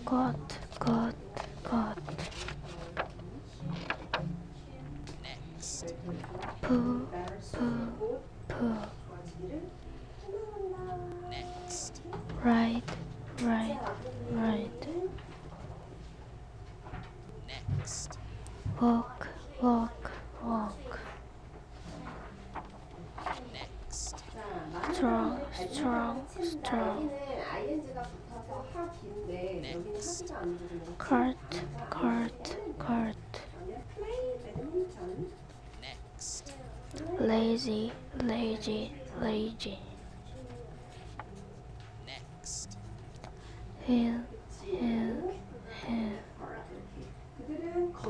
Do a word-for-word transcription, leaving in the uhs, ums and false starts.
got, got, got. Next. poo, poo, poo. Next. Right, right, right. Next. walk, walk, walk. Next. strong, strong, strong. Next. cart, cart, cart. Next. lazy, lazy, lazy. Next. hill, hill.